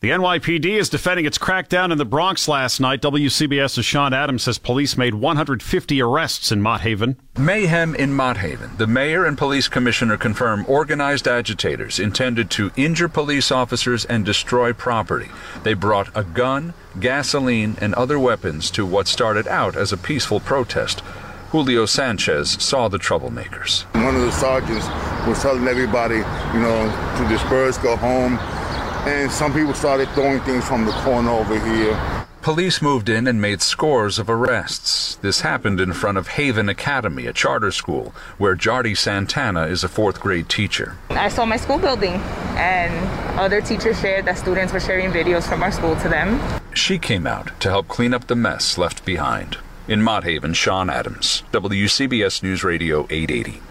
The NYPD is defending its crackdown in the Bronx last night. WCBS's Sean Adams says police made 150 arrests in Mott Haven. Mayhem in Mott Haven. The mayor and police commissioner confirm organized agitators intended to injure police officers and destroy property. They brought a gun, gasoline, and other weapons to what started out as a peaceful protest. Julio Sanchez saw the troublemakers. One of the sergeants was telling everybody, to disperse, go home. And some people started throwing things from the corner over here. Police moved in and made scores of arrests. This happened in front of Haven Academy, a charter school, where Jardy Santana is a fourth-grade teacher. I saw my school building, and other teachers shared that students were sharing videos from our school to them. She came out to help clean up the mess left behind. In Mott Haven, Sean Adams, WCBS News Radio 880.